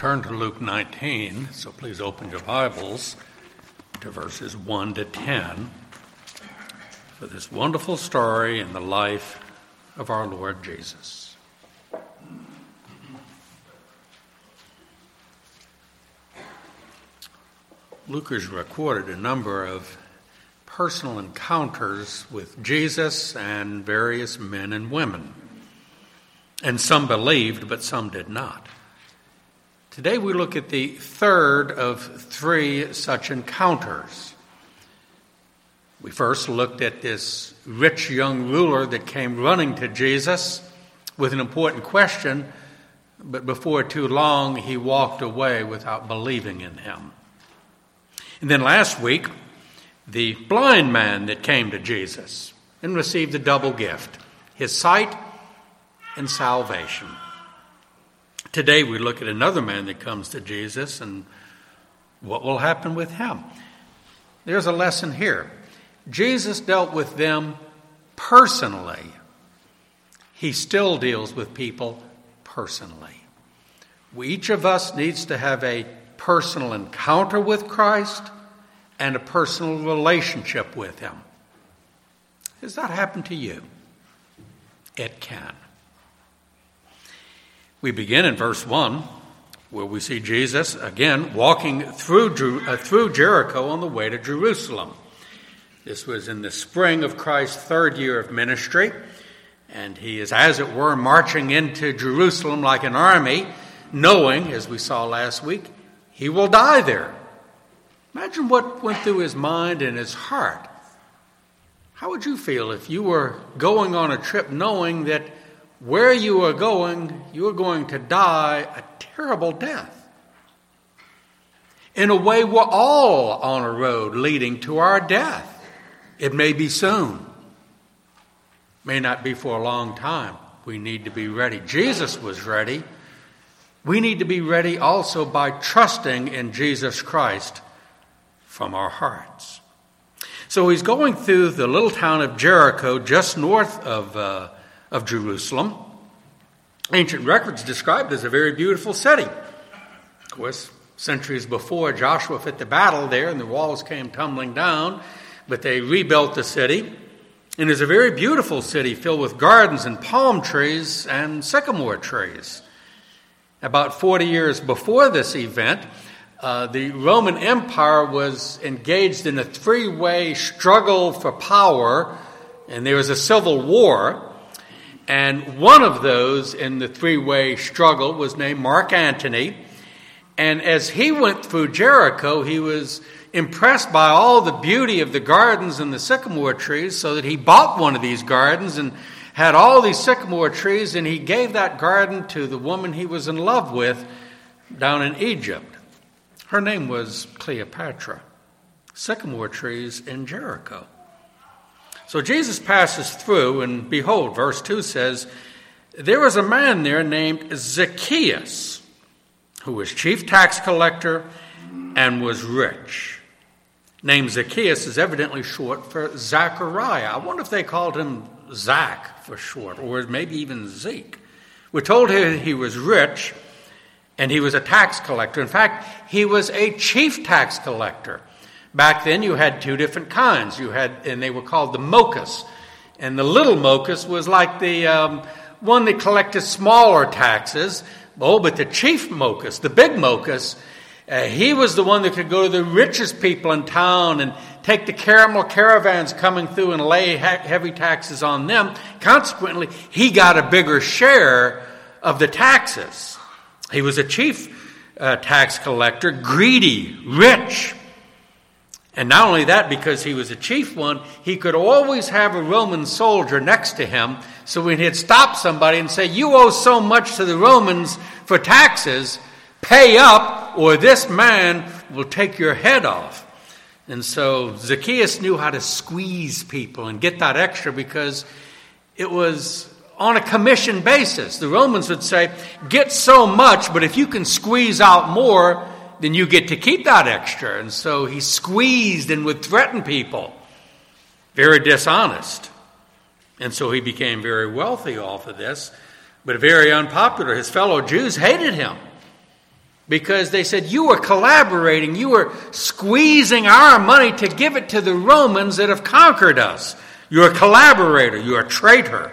turn to Luke 19, so please open your Bibles to verses 1 to 10 for this wonderful story in the life of our Lord Jesus. Luke has recorded a number of personal encounters with Jesus and various men and women. And some believed, but some did not. Today we look at the third of three such encounters. We first looked at this rich young ruler that came running to Jesus with an important question, but before too long he walked away without believing in him. And then last week, the blind man that came to Jesus and received a double gift, his sight and salvation. Today we look at another man that comes to Jesus and what will happen with him. There's a lesson here. Jesus dealt with them personally. He still deals with people personally. Each of us needs to have a personal encounter with Christ and a personal relationship with him. Has that happened to you? It can. We begin in verse 1, where we see Jesus, again, walking through Jericho on the way to Jerusalem. This was in the spring of Christ's third year of ministry, and he is, as it were, marching into Jerusalem like an army, knowing, as we saw last week, he will die there. Imagine what went through his mind and his heart. How would you feel if you were going on a trip knowing that where you are going to die a terrible death? In a way, we're all on a road leading to our death. It may be soon. May not be for a long time. We need to be ready. Jesus was ready. We need to be ready also by trusting in Jesus Christ from our hearts. So he's going through the little town of Jericho, just north of Jerusalem. Ancient records describe it as a very beautiful city. Of course, centuries before, Joshua fit the battle there and the walls came tumbling down, but they rebuilt the city. And it's a very beautiful city filled with gardens and palm trees and sycamore trees. About 40 years before this event, the Roman Empire was engaged in a three-way struggle for power, and there was a civil war. And one of those in the three-way struggle was named Mark Antony. And as he went through Jericho, he was impressed by all the beauty of the gardens and the sycamore trees, so that he bought one of these gardens and had all these sycamore trees, and he gave that garden to the woman he was in love with down in Egypt. Her name was Cleopatra. Sycamore trees in Jericho. So Jesus passes through, and behold, verse 2 says, there was a man there named Zacchaeus, who was chief tax collector and was rich. Name Zacchaeus is evidently short for Zachariah. I wonder if they called him Zach for short, or maybe even Zeke. We're told here he was rich, and he was a tax collector. In fact, he was a chief tax collector. Back then, you had two different kinds. And they were called the mochus. And the little mochus was like the one that collected smaller taxes. Oh, but the chief mochus, the big mochus, he was the one that could go to the richest people in town and take the caravans coming through and lay heavy taxes on them. Consequently, he got a bigger share of the taxes. He was a chief tax collector, greedy, rich. And not only that, because he was a chief one, he could always have a Roman soldier next to him. So when he'd stop somebody and say, you owe so much to the Romans for taxes, pay up, or this man will take your head off. And so Zacchaeus knew how to squeeze people and get that extra, because it was on a commission basis. The Romans would say, get so much, but if you can squeeze out more, then you get to keep that extra. And so he squeezed and would threaten people. Very dishonest. And so he became very wealthy off of this, but very unpopular. His fellow Jews hated him. because they said, you were collaborating, you were squeezing our money to give it to the Romans that have conquered us. You're a collaborator, you're a traitor.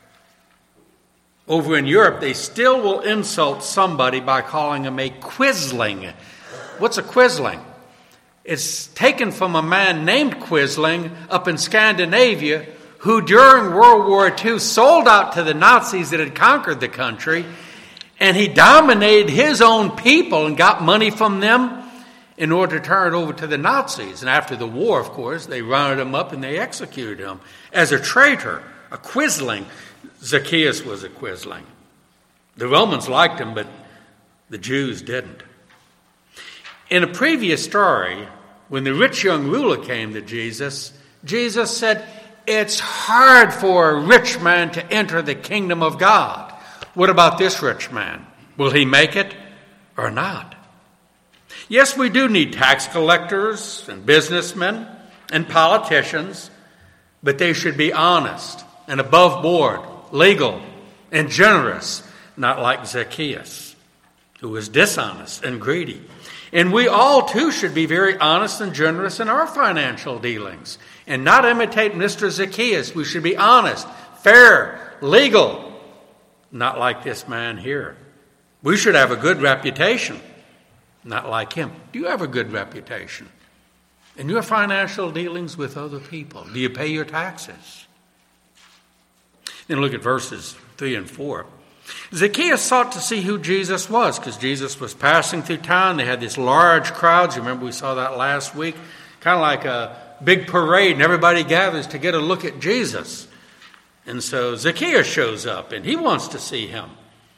Over in Europe, they still will insult somebody by calling them a quisling. What's a quisling? It's taken from a man named Quisling up in Scandinavia who during World War II sold out to the Nazis that had conquered the country, and he dominated his own people and got money from them in order to turn it over to the Nazis. And after the war, of course, they rounded him up and they executed him as a traitor, a quisling. Zacchaeus was a quisling. The Romans liked him, but the Jews didn't. In a previous story, when the rich young ruler came to Jesus, Jesus said, it's hard for a rich man to enter the kingdom of God. What about this rich man? Will he make it or not? Yes, we do need tax collectors and businessmen and politicians, but they should be honest and above board, legal and generous, not like Zacchaeus, who was dishonest and greedy. And we all, too, should be very honest and generous in our financial dealings and not imitate Mr. Zacchaeus. We should be honest, fair, legal, not like this man here. We should have a good reputation, not like him. Do you have a good reputation in your financial dealings with other people? Do you pay your taxes? Then look at verses 3 and 4. Zacchaeus sought to see who Jesus was because Jesus was passing through town. They had these large crowds. You remember we saw that last week? Kind of like a big parade, and everybody gathers to get a look at Jesus. And so Zacchaeus shows up, and he wants to see him.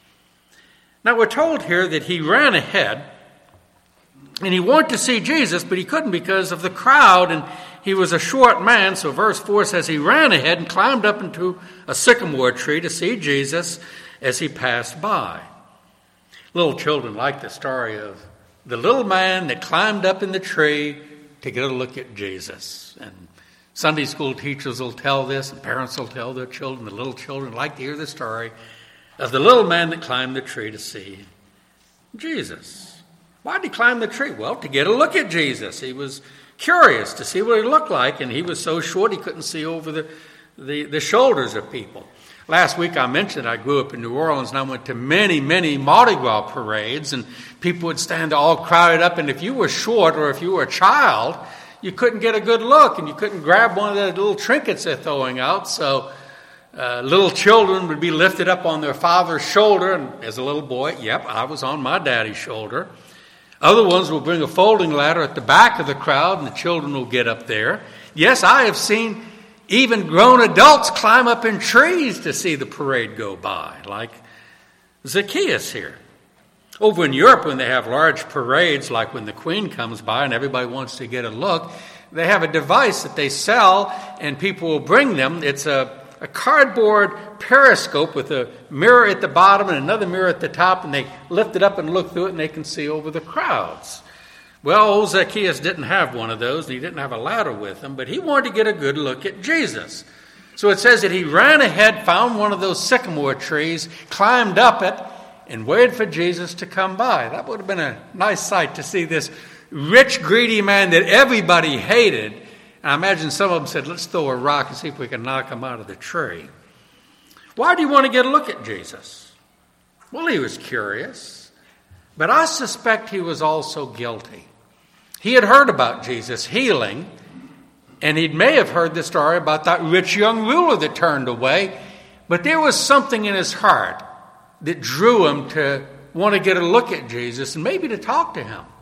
Now we're told here that he ran ahead, and he wanted to see Jesus, but he couldn't because of the crowd, and he was a short man. So verse 4 says he ran ahead and climbed up into a sycamore tree to see Jesus as he passed by. Little children like the story of the little man that climbed up in the tree to get a look at Jesus. And Sunday school teachers will tell this, and parents will tell their children. The little children like to hear the story of the little man that climbed the tree to see Jesus. Why did he climb the tree? Well, to get a look at Jesus. He was curious to see what he looked like, and he was so short he couldn't see over the shoulders of people. Last week I mentioned I grew up in New Orleans, and I went to many, many Mardi Gras parades, and people would stand all crowded up, and if you were short or if you were a child, you couldn't get a good look, and you couldn't grab one of the little trinkets they're throwing out. So little children would be lifted up on their father's shoulder, and as a little boy, yep, I was on my daddy's shoulder. Other ones will bring a folding ladder at the back of the crowd, and the children will get up there. Yes, I have seen even grown adults climb up in trees to see the parade go by, like Zacchaeus here. Over in Europe, when they have large parades, like when the Queen comes by and everybody wants to get a look, they have a device that they sell, and people will bring them. It's a cardboard periscope with a mirror at the bottom and another mirror at the top, and they lift it up and look through it, and they can see over the crowds. Well, old Zacchaeus didn't have one of those, and he didn't have a ladder with him, but he wanted to get a good look at Jesus. So it says that he ran ahead, found one of those sycamore trees, climbed up it, and waited for Jesus to come by. That would have been a nice sight to see this rich, greedy man that everybody hated. And I imagine some of them said, let's throw a rock and see if we can knock him out of the tree. Why do you want to get a look at Jesus? Well, he was curious, but I suspect he was also guilty. He had heard about Jesus healing, and he may have heard the story about that rich young ruler that turned away, but there was something in his heart that drew him to want to get a look at Jesus and maybe to talk to him.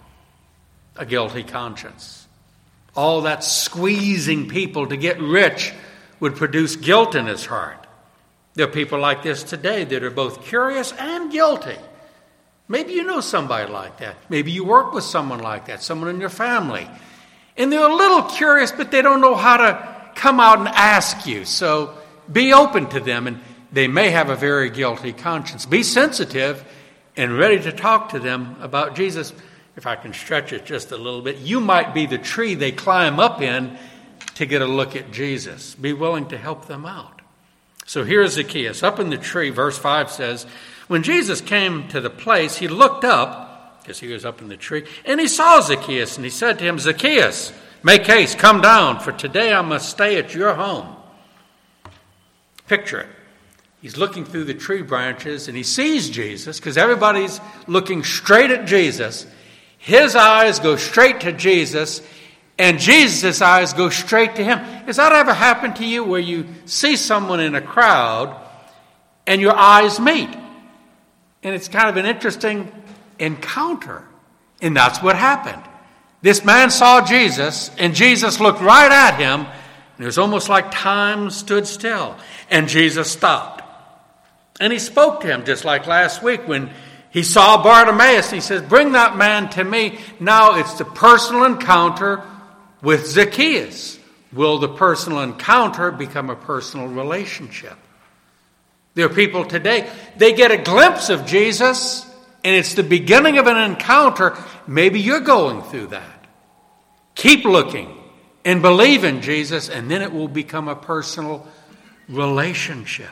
A guilty conscience. All that squeezing people to get rich would produce guilt in his heart. There are people like this today that are both curious and guilty. Maybe you know somebody like that. Maybe you work with someone like that, someone in your family. And they're a little curious, but they don't know how to come out and ask you. So be open to them, and they may have a very guilty conscience. Be sensitive and ready to talk to them about Jesus. If I can stretch it just a little bit, you might be the tree they climb up in to get a look at Jesus. Be willing to help them out. So here's Zacchaeus. Up in the tree, verse 5 says, when Jesus came to the place, he looked up because he was up in the tree. And he saw Zacchaeus, and he said to him, Zacchaeus, make haste, come down, for today I must stay at your home. Picture it. He's looking through the tree branches, and he sees Jesus, because everybody's looking straight at Jesus. His eyes go straight to Jesus, and Jesus' eyes go straight to him. Has that ever happened to you, where you see someone in a crowd, and your eyes meet? And it's kind of an interesting encounter. And that's what happened. This man saw Jesus, and Jesus looked right at him, and it was almost like time stood still. And Jesus stopped. And he spoke to him, just like last week when he saw Bartimaeus. And he says, bring that man to me. Now it's the personal encounter with Zacchaeus. Will the personal encounter become a personal relationship? There are people today, they get a glimpse of Jesus, and it's the beginning of an encounter. Maybe you're going through that. Keep looking and believe in Jesus, and then it will become a personal relationship.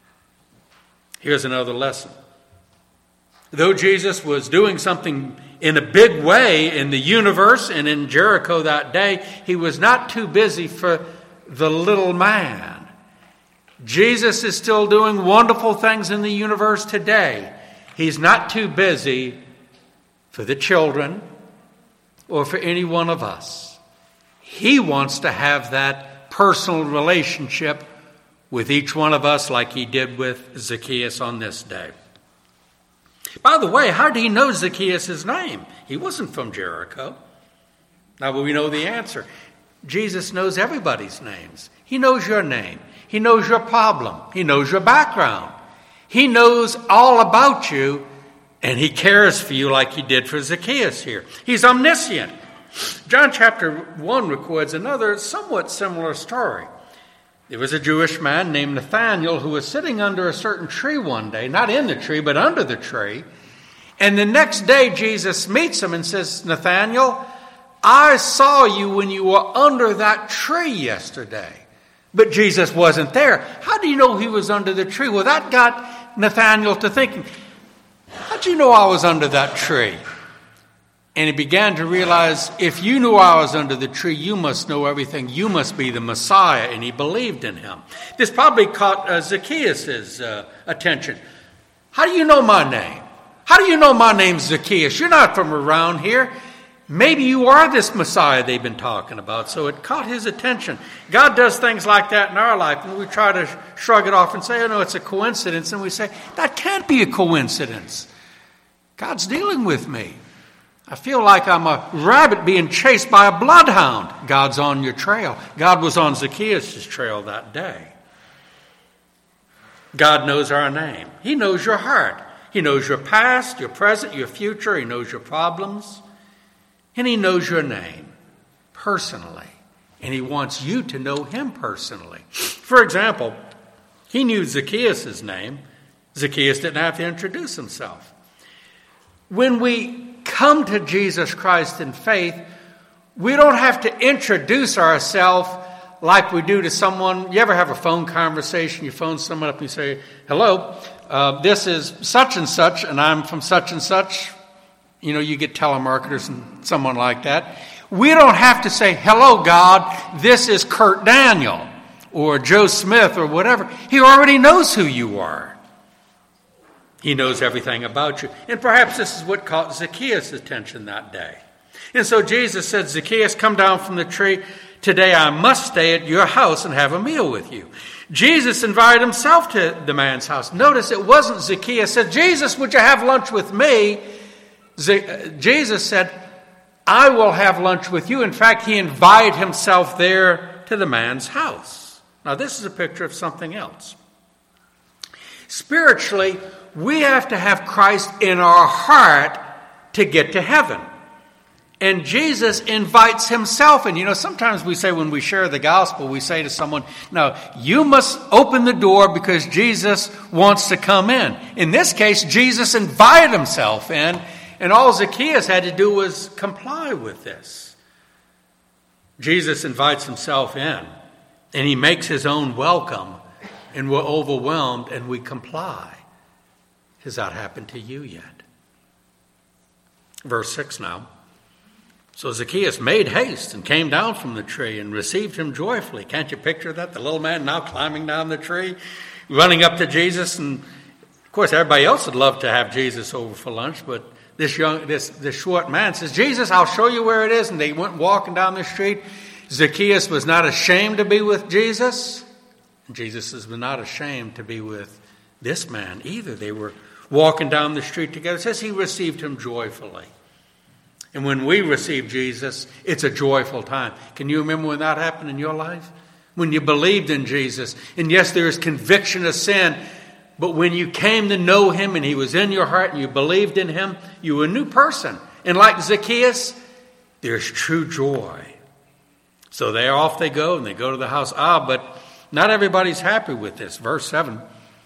Here's another lesson. Though Jesus was doing something in a big way in the universe and in Jericho that day, he was not too busy for the little man. Jesus is still doing wonderful things in the universe today. He's not too busy for the children or for any one of us. He wants to have that personal relationship with each one of us like he did with Zacchaeus on this day. By the way, how did he know Zacchaeus' name? He wasn't from Jericho. Now we know the answer. Jesus knows everybody's names. He knows your name. He knows your problem. He knows your background. He knows all about you, and he cares for you like he did for Zacchaeus here. He's omniscient. John chapter 1 records another somewhat similar story. There was a Jewish man named Nathanael who was sitting under a certain tree one day, not in the tree, but under the tree. And the next day, Jesus meets him and says, Nathanael, I saw you when you were under that tree yesterday. But Jesus wasn't there. How do you know he was under the tree? Well, that got Nathanael to thinking, how'd you know I was under that tree? And he began to realize, if you knew I was under the tree, you must know everything. You must be the Messiah. And he believed in him. This probably caught Zacchaeus' attention. How do you know my name? How do you know my name's Zacchaeus? You're not from around here. Maybe you are this Messiah they've been talking about. So it caught his attention. God does things like that in our life. And we try to shrug it off and say, oh, no, it's a coincidence. And we say, that can't be a coincidence. God's dealing with me. I feel like I'm a rabbit being chased by a bloodhound. God's on your trail. God was on Zacchaeus' trail that day. God knows our name. He knows your heart. He knows your past, your present, your future. He knows your problems. And he knows your name personally. And he wants you to know him personally. For example, he knew Zacchaeus' name. Zacchaeus didn't have to introduce himself. When we come to Jesus Christ in faith, we don't have to introduce ourselves like we do to someone. You ever have a phone conversation? You phone someone up and you say, hello, this is such and such, and I'm from such and such. You know, you get telemarketers and someone like that. We don't have to say, hello, God, this is Kurt Daniel or Joe Smith or whatever. He already knows who you are. He knows everything about you. And perhaps this is what caught Zacchaeus' attention that day. And so Jesus said, Zacchaeus, come down from the tree. Today I must stay at your house and have a meal with you. Jesus invited himself to the man's house. Notice it wasn't Zacchaeus said, Jesus, would you have lunch with me? Jesus said, I will have lunch with you. In fact, he invited himself there to the man's house. Now, this is a picture of something else. Spiritually, we have to have Christ in our heart to get to heaven. And Jesus invites himself. And you know, sometimes we say when we share the gospel, we say to someone, no, you must open the door because Jesus wants to come in. In this case, Jesus invited himself in, and all Zacchaeus had to do was comply with this. Jesus invites himself in, and he makes his own welcome, and we're overwhelmed, and we comply. Has that happened to you yet? Verse 6 now. So Zacchaeus made haste and came down from the tree and received him joyfully. Can't you picture that? The little man now climbing down the tree, running up to Jesus. And of course, everybody else would love to have Jesus over for lunch, but this short man says, Jesus, I'll show you where it is. And they went walking down the street. Zacchaeus was not ashamed to be with Jesus. And Jesus was not ashamed to be with this man either. They were walking down the street together. It says he received him joyfully. And when we receive Jesus, it's a joyful time. Can you remember when that happened in your life? When you believed in Jesus. And yes, there is conviction of sin. But when you came to know him and he was in your heart and you believed in him, you were a new person. And like Zacchaeus, there's true joy. So off they go and they go to the house. But not everybody's happy with this. Verse 7.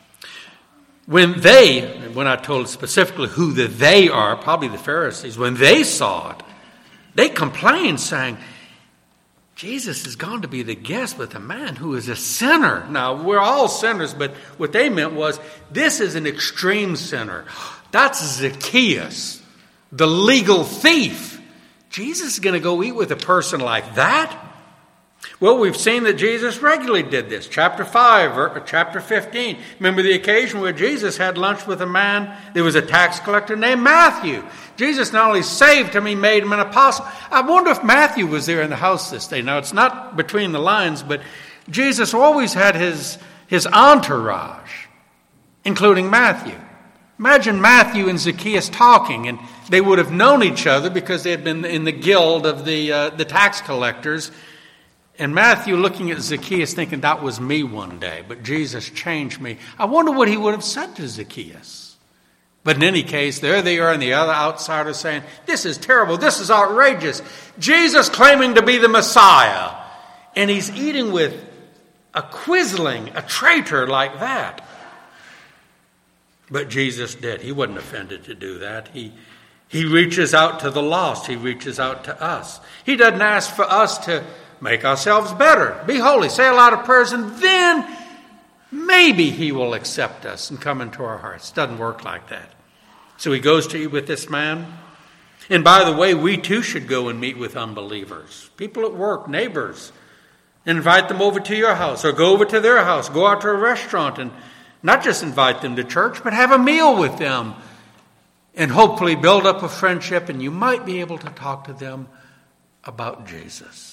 When I told specifically who the they are, probably the Pharisees, when they saw it, they complained, saying, Jesus is going to be the guest with a man who is a sinner. Now, we're all sinners, but what they meant was, this is an extreme sinner. That's Zacchaeus, the legal thief. Jesus is going to go eat with a person like that? Well, we've seen that Jesus regularly did this. Chapter 5, or chapter 15. Remember the occasion where Jesus had lunch with a man. There was a tax collector named Matthew. Jesus not only saved him, he made him an apostle. I wonder if Matthew was there in the house this day. Now, it's not between the lines, but Jesus always had his entourage, including Matthew. Imagine Matthew and Zacchaeus talking, and they would have known each other because they had been in the guild of the tax collectors. And Matthew looking at Zacchaeus thinking, that was me one day, but Jesus changed me. I wonder what he would have said to Zacchaeus. But in any case, there they are and the other outsiders saying, this is terrible, this is outrageous. Jesus claiming to be the Messiah. And he's eating with a quisling, a traitor like that. But Jesus did. He wasn't offended to do that. He reaches out to the lost. He reaches out to us. He doesn't ask for us to make ourselves better, be holy, say a lot of prayers, and then maybe he will accept us and come into our hearts. Doesn't work like that. So he goes to eat with this man. And by the way, we too should go and meet with unbelievers, people at work, neighbors, and invite them over to your house or go over to their house, go out to a restaurant and not just invite them to church, but have a meal with them and hopefully build up a friendship, and you might be able to talk to them about Jesus.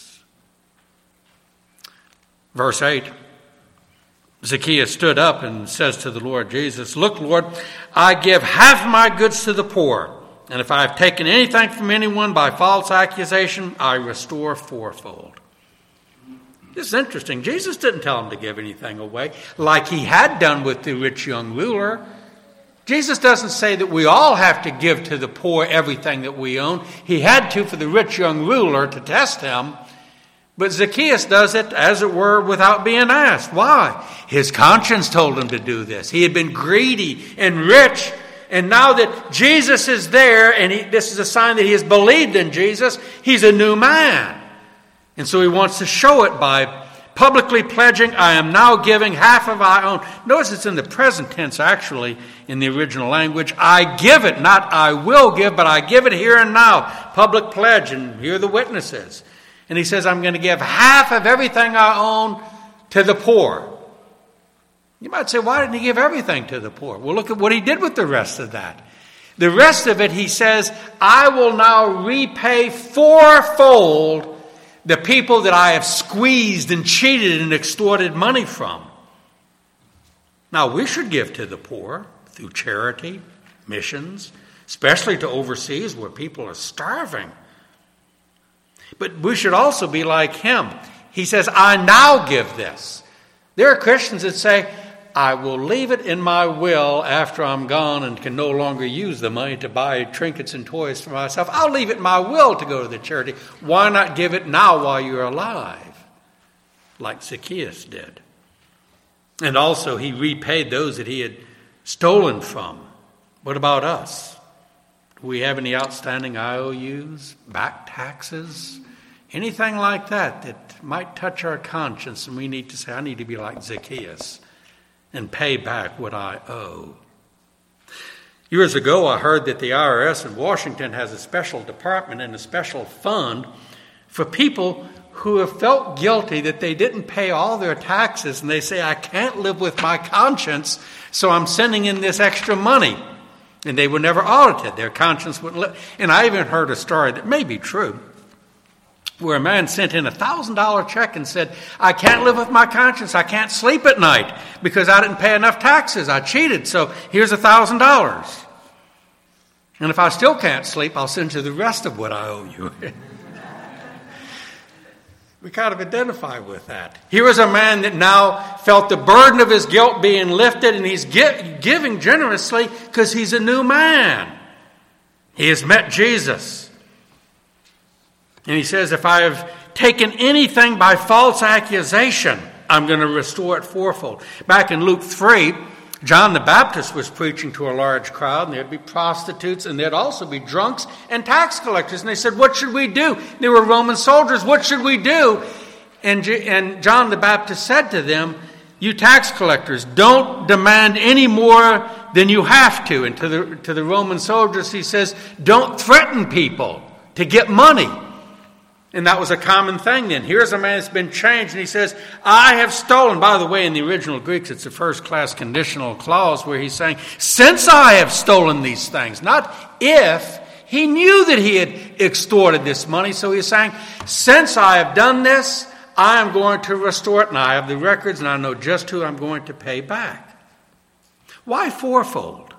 Verse 8, Zacchaeus stood up and says to the Lord Jesus, look, Lord, I give half my goods to the poor, and if I have taken anything from anyone by false accusation, I restore fourfold. This is interesting. Jesus didn't tell him to give anything away like he had done with the rich young ruler. Jesus doesn't say that we all have to give to the poor everything that we own. He had to for the rich young ruler to test him. But Zacchaeus does it, as it were, without being asked. Why? His conscience told him to do this. He had been greedy and rich, and now that Jesus is there, and this is a sign that he has believed in Jesus, he's a new man. And so he wants to show it by publicly pledging, I am now giving half of I own. Notice it's in the present tense, actually, in the original language. I give it, not I will give, but I give it here and now. Public pledge, and here are the witnesses. And he says, I'm going to give half of everything I own to the poor. You might say, why didn't he give everything to the poor? Well, look at what he did with the rest of that. The rest of it, he says, I will now repay fourfold the people that I have squeezed and cheated and extorted money from. Now, we should give to the poor through charity, missions, especially to overseas where people are starving. But we should also be like him. He says, I now give this. There are Christians that say, I will leave it in my will after I'm gone and can no longer use the money to buy trinkets and toys for myself. I'll leave it in my will to go to the charity. Why not give it now while you're alive? Like Zacchaeus did. And also he repaid those that he had stolen from. What about us? Do we have any outstanding IOUs, back taxes, anything like that that might touch our conscience, and we need to say, I need to be like Zacchaeus and pay back what I owe. Years ago, I heard that the IRS in Washington has a special department and a special fund for people who have felt guilty that they didn't pay all their taxes, and they say, I can't live with my conscience, so I'm sending in this extra money. And they were never audited. Their conscience wouldn't live. And I even heard a story that may be true, where a man sent in a $1,000 check and said, I can't live with my conscience. I can't sleep at night because I didn't pay enough taxes. I cheated, so here's $1,000. And if I still can't sleep, I'll send you the rest of what I owe you. We kind of identify with that. Here is a man that now felt the burden of his guilt being lifted, and he's giving generously because he's a new man. He has met Jesus. And he says, if I have taken anything by false accusation, I'm going to restore it fourfold. Back in Luke 3, John the Baptist was preaching to a large crowd, and there'd be prostitutes, and there'd also be drunks and tax collectors. And they said, what should we do? They were Roman soldiers. What should we do? And John the Baptist said to them, you tax collectors, don't demand any more than you have to. And to the Roman soldiers, he says, don't threaten people to get money. And that was a common thing then. Here's a man that's been changed, and he says, I have stolen. By the way, in the original Greeks, it's a first-class conditional clause where he's saying, since I have stolen these things, not if. He knew that he had extorted this money, so he's saying, since I have done this, I am going to restore it, and I have the records, and I know just who I'm going to pay back. Why fourfold?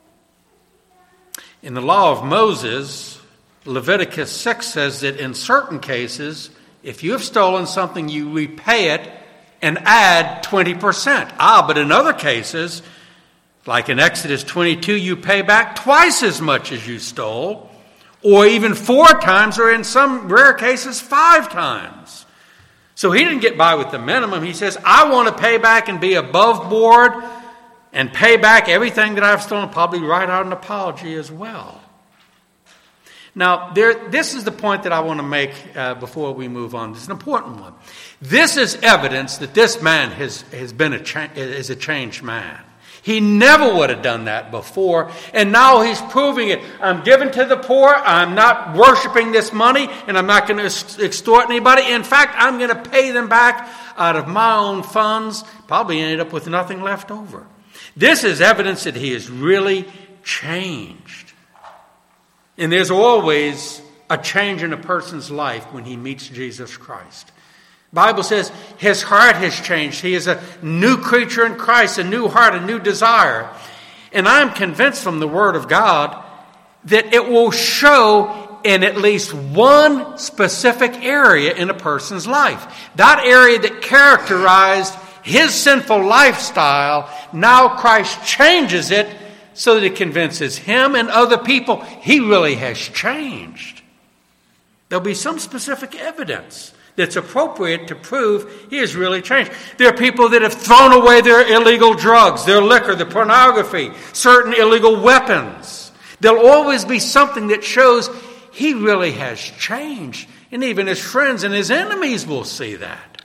In the law of Moses, Leviticus 6 says that in certain cases, if you have stolen something, you repay it and add 20%. But in other cases, like in Exodus 22, you pay back twice as much as you stole, or even 4 times, or in some rare cases, 5 times. So he didn't get by with the minimum. He says, I want to pay back and be above board and pay back everything that I've stolen, probably write out an apology as well. Now, this is the point that I want to make before we move on. This is an important one. This is evidence that this man is a changed man. He never would have done that before, and now he's proving it. I'm giving to the poor. I'm not worshiping this money, and I'm not going to extort anybody. In fact, I'm going to pay them back out of my own funds. Probably ended up with nothing left over. This is evidence that he is really changed. And there's always a change in a person's life when he meets Jesus Christ. The Bible says his heart has changed. He is a new creature in Christ, a new heart, a new desire. And I'm convinced from the Word of God that it will show in at least one specific area in a person's life. That area that characterized his sinful lifestyle, now Christ changes it so that it convinces him and other people he really has changed. There'll be some specific evidence that's appropriate to prove he has really changed. There are people that have thrown away their illegal drugs, their liquor, the pornography, certain illegal weapons. There'll always be something that shows he really has changed. And even his friends and his enemies will see that.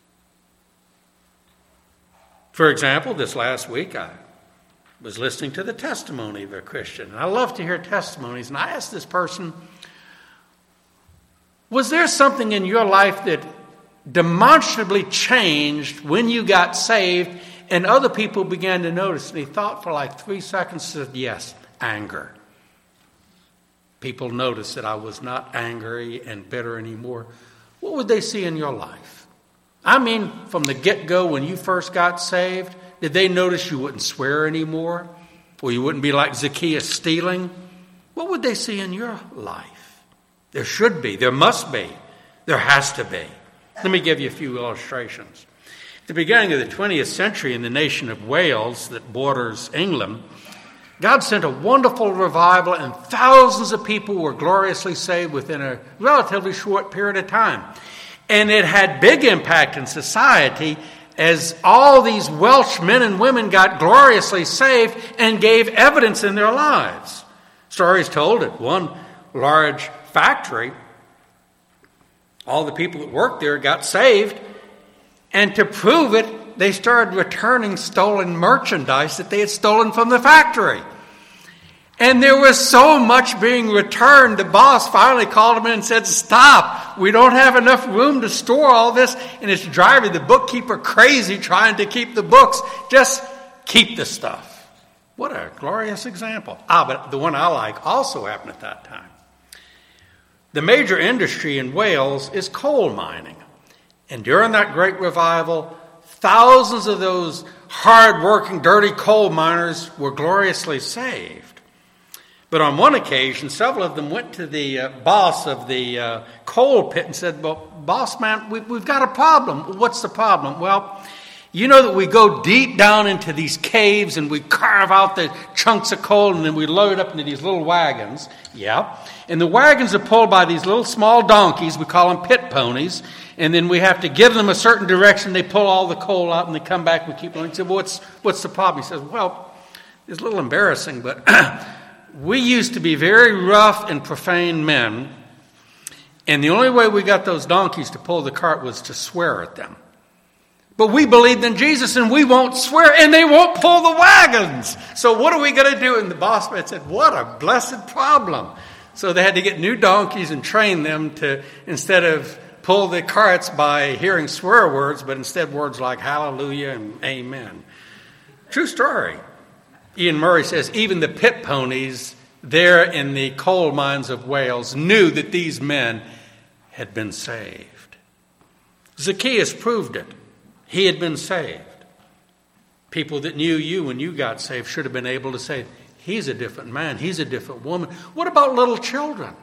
For example, this last week I was listening to the testimony of a Christian. And I love to hear testimonies. And I asked this person, was there something in your life that demonstrably changed when you got saved and other people began to notice? And he thought for like 3 seconds and said, yes, anger. People noticed that I was not angry and bitter anymore. What would they see in your life? I mean, from the get-go when you first got saved, did they notice you wouldn't swear anymore? Or you wouldn't be like Zacchaeus stealing? What would they see in your life? There should be. There must be. There has to be. Let me give you a few illustrations. At the beginning of the 20th century in the nation of Wales that borders England, God sent a wonderful revival and thousands of people were gloriously saved within a relatively short period of time. And it had big impact in society as all these Welsh men and women got gloriously saved and gave evidence in their lives. Stories told at one large factory, all the people that worked there got saved, and to prove it, they started returning stolen merchandise that they had stolen from the factory. And there was so much being returned. The boss finally called him in and said, stop. We don't have enough room to store all this. And it's driving the bookkeeper crazy trying to keep the books. Just keep the stuff. What a glorious example. But the one I like also happened at that time. The major industry in Wales is coal mining. And during that great revival, thousands of those hard-working, dirty coal miners were gloriously saved. But on one occasion, several of them went to the boss of the coal pit and said, well, boss man, we've got a problem. What's the problem? Well, you know that we go deep down into these caves and we carve out the chunks of coal and then we load it up into these little wagons. Yeah. And the wagons are pulled by these little small donkeys. We call them pit ponies. And then we have to give them a certain direction. They pull all the coal out and they come back and we keep going. He said, well, what's the problem? He says, well, it's a little embarrassing, but we used to be very rough and profane men. And the only way we got those donkeys to pull the cart was to swear at them. But we believed in Jesus and we won't swear and they won't pull the wagons. So what are we going to do? And the boss man said, what a blessed problem. So they had to get new donkeys and train them to, instead of pull the carts by hearing swear words, but instead words like hallelujah and amen. True story. Ian Murray says even the pit ponies there in the coal mines of Wales knew that these men had been saved. Zacchaeus proved it. He had been saved. People that knew you when you got saved should have been able to say, he's a different man, he's a different woman. What about little children?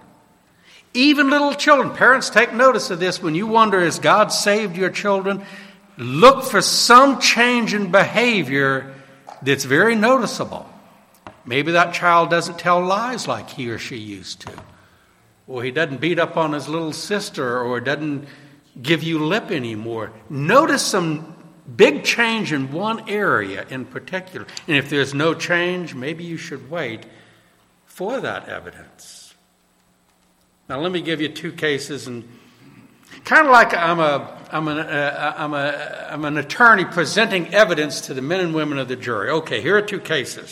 Even little children. Parents, take notice of this. When you wonder, has God saved your children? Look for some change in behavior that's very noticeable. Maybe that child doesn't tell lies like he or she used to. Or he doesn't beat up on his little sister or doesn't give you lip anymore. Notice some big change in one area in particular. And if there's no change, maybe you should wait for that evidence. Now let me give you two cases, and kind of like I'm an attorney presenting evidence to the men and women of the jury. Okay, here are two cases.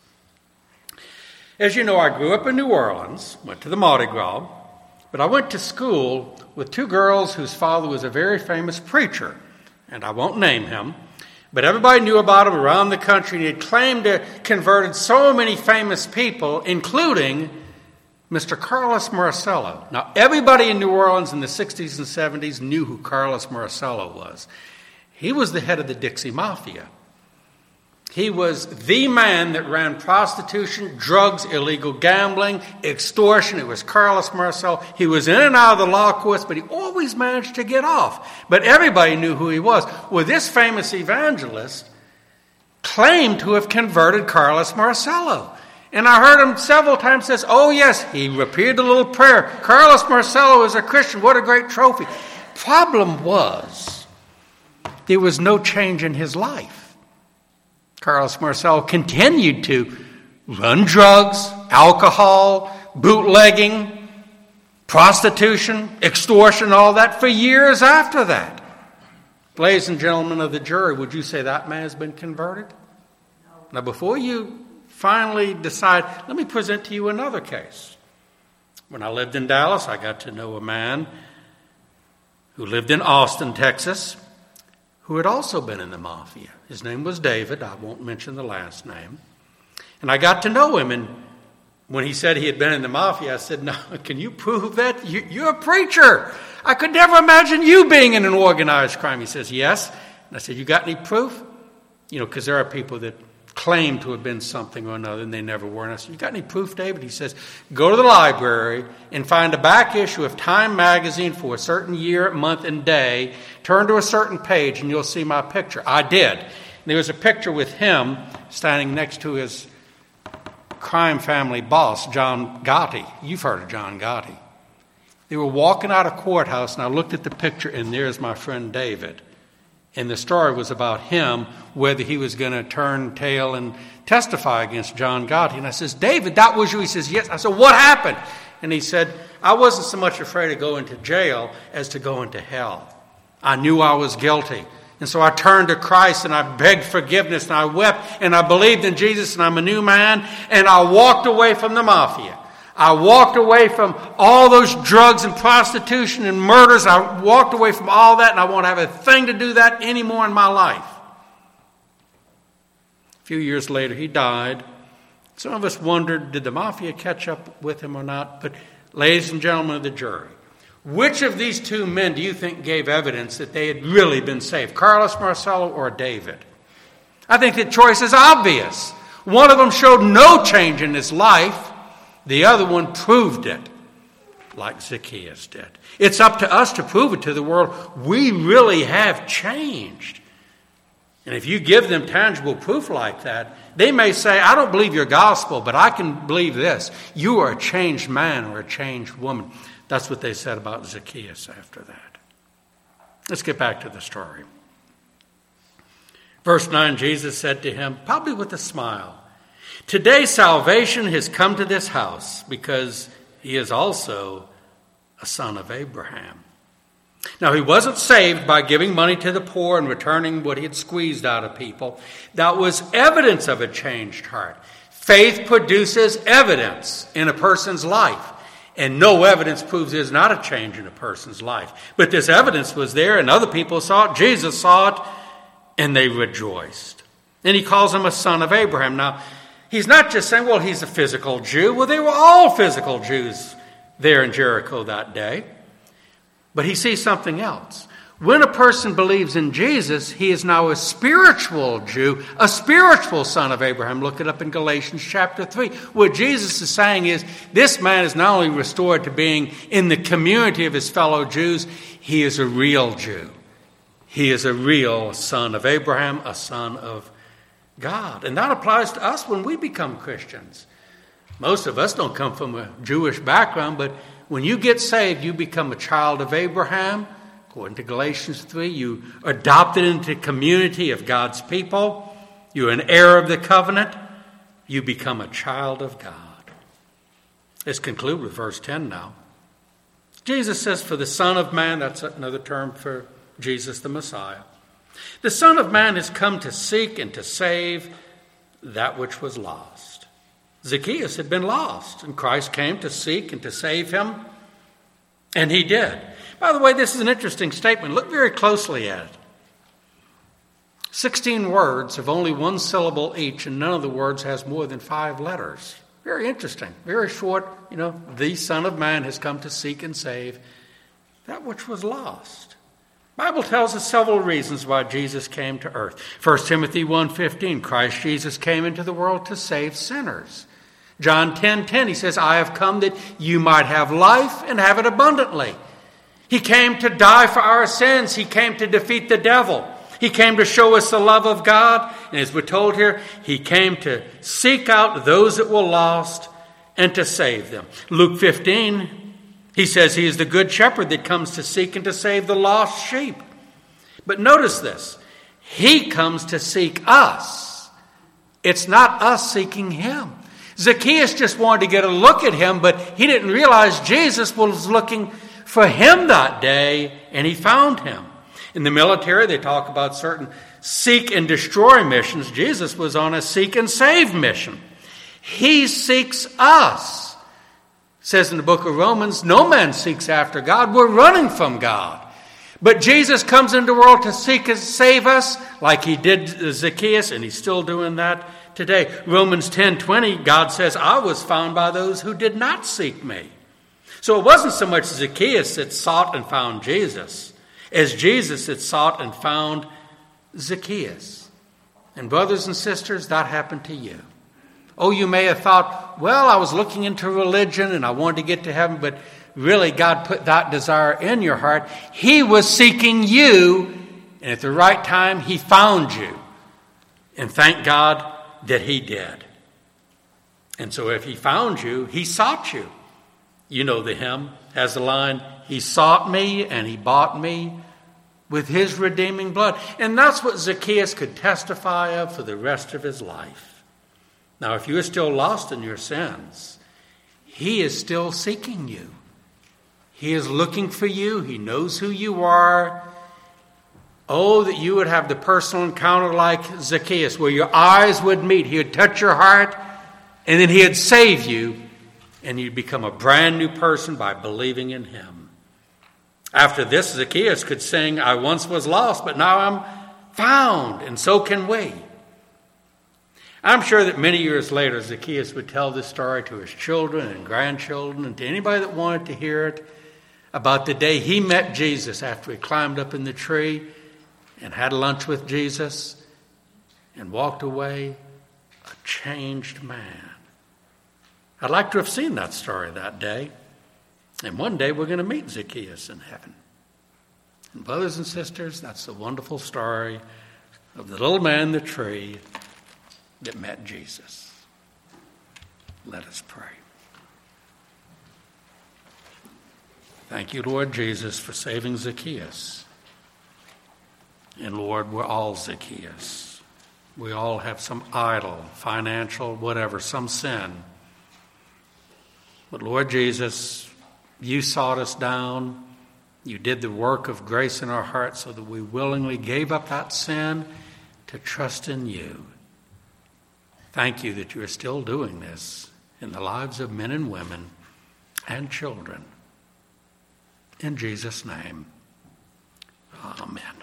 As you know, I grew up in New Orleans, went to the Mardi Gras, but I went to school with two girls whose father was a very famous preacher, and I won't name him, but everybody knew about him around the country, and he had claimed to have converted so many famous people, including Mr. Carlos Marcello. Now, everybody in New Orleans in the 60s and 70s knew who Carlos Marcello was. He was the head of the Dixie Mafia. He was the man that ran prostitution, drugs, illegal gambling, extortion. It was Carlos Marcello. He was in and out of the law courts, but he always managed to get off. But everybody knew who he was. Well, this famous evangelist claimed to have converted Carlos Marcello. And I heard him several times say, oh yes, he repeated a little prayer. Carlos Marcello is a Christian. What a great trophy. Problem was, there was no change in his life. Carlos Marcello continued to run drugs, alcohol, bootlegging, prostitution, extortion, all that for years after that. Ladies and gentlemen of the jury, would you say that man has been converted? No. Now, before you finally decide, let me present to you another case. When I lived in Dallas, I got to know a man who lived in Austin, Texas, who had also been in the mafia. His name was David. I won't mention the last name. And I got to know him, and when he said he had been in the mafia, I said, no, can you prove that? You're a preacher. I could never imagine you being in an organized crime. He says, yes. And I said, you got any proof? You know, because there are people that claim to have been something or another, and they never were. And I said, you got any proof, David? He says, go to the library and find a back issue of Time magazine for a certain year, month, and day. Turn to a certain page, and you'll see my picture. I did. And there was a picture with him standing next to his crime family boss, John Gotti. You've heard of John Gotti. They were walking out of courthouse, and I looked at the picture, and there's my friend David. And the story was about him, whether he was going to turn tail and testify against John Gotti. And I says, David, that was you? He says, yes. I said, what happened? And he said, I wasn't so much afraid of going to jail as to go into hell. I knew I was guilty. And so I turned to Christ and I begged forgiveness and I wept and I believed in Jesus and I'm a new man. And I walked away from the mafia. I walked away from all those drugs and prostitution and murders. I walked away from all that and I won't have a thing to do that anymore in my life. A few years later, he died. Some of us wondered, did the mafia catch up with him or not? But ladies and gentlemen of the jury, which of these two men do you think gave evidence that they had really been saved? Carlos Marcello or David? I think the choice is obvious. One of them showed no change in his life. The other one proved it, like Zacchaeus did. It's up to us to prove it to the world. We really have changed. And if you give them tangible proof like that, they may say, I don't believe your gospel, but I can believe this. You are a changed man or a changed woman. That's what they said about Zacchaeus after that. Let's get back to the story. Verse 9, Jesus said to him, probably with a smile, today salvation has come to this house because he is also a son of Abraham. Now, he wasn't saved by giving money to the poor and returning what he had squeezed out of people. That was evidence of a changed heart. Faith produces evidence in a person's life. And no evidence proves there's not a change in a person's life. But this evidence was there and other people saw it. Jesus saw it and they rejoiced. And he calls him a son of Abraham. Now, he's not just saying, well, he's a physical Jew. Well, they were all physical Jews there in Jericho that day. But he sees something else. When a person believes in Jesus, he is now a spiritual Jew, a spiritual son of Abraham. Look it up in Galatians chapter 3. What Jesus is saying is, this man is not only restored to being in the community of his fellow Jews, he is a real Jew. He is a real son of Abraham, a son of God. And that applies to us when we become Christians. Most of us don't come from a Jewish background, but when you get saved, you become a child of Abraham. According to Galatians 3, you are adopted into the community of God's people. You're an heir of the covenant. You become a child of God. Let's conclude with verse 10 now. Jesus says, for the Son of Man, that's another term for Jesus the Messiah. The Son of Man has come to seek and to save that which was lost. Zacchaeus had been lost, and Christ came to seek and to save him, and he did. By the way, this is an interesting statement. Look very closely at it. 16 words of only one syllable each, and none of the words has more than 5 letters. Very interesting. Very short, the Son of Man has come to seek and save that which was lost. The Bible tells us several reasons why Jesus came to earth. 1 Timothy 1:15, Christ Jesus came into the world to save sinners. John 10:10, he says, I have come that you might have life and have it abundantly. He came to die for our sins. He came to defeat the devil. He came to show us the love of God. And as we're told here, he came to seek out those that were lost and to save them. Luke 15, he says he is the good shepherd that comes to seek and to save the lost sheep. But notice this. He comes to seek us. It's not us seeking him. Zacchaeus just wanted to get a look at him, but he didn't realize Jesus was looking for him that day, and he found him. In the military, they talk about certain seek and destroy missions. Jesus was on a seek and save mission. He seeks us. It says in the book of Romans, no man seeks after God. We're running from God. But Jesus comes into the world to seek and save us like he did Zacchaeus, and he's still doing that today. Romans 10:20, God says, I was found by those who did not seek me. So it wasn't so much Zacchaeus that sought and found Jesus as Jesus that sought and found Zacchaeus. And brothers and sisters, that happened to you. Oh, you may have thought, well, I was looking into religion and I wanted to get to heaven, but really God put that desire in your heart. He was seeking you, and at the right time, he found you. And thank God that he did. And so if he found you, he sought you. You know the hymn has the line, he sought me and he bought me with his redeeming blood. And that's what Zacchaeus could testify of for the rest of his life. Now, if you are still lost in your sins, he is still seeking you. He is looking for you. He knows who you are. Oh, that you would have the personal encounter like Zacchaeus, where your eyes would meet. He would touch your heart, and then he would save you, and you'd become a brand new person by believing in him. After this, Zacchaeus could sing, I once was lost, but now I'm found, and so can we. I'm sure that many years later, Zacchaeus would tell this story to his children and grandchildren and to anybody that wanted to hear it about the day he met Jesus after he climbed up in the tree and had lunch with Jesus and walked away a changed man. I'd like to have seen that story that day. And one day we're going to meet Zacchaeus in heaven. And brothers and sisters, that's the wonderful story of the little man in the tree that met Jesus. Let us pray. Thank you, Lord Jesus, for saving Zacchaeus. And Lord, we're all Zacchaeus. We all have some idol, financial, whatever, some sin. But Lord Jesus, you sought us down. You did the work of grace in our hearts so that we willingly gave up that sin to trust in you. Thank you that you are still doing this in the lives of men and women and children. In Jesus' name, amen.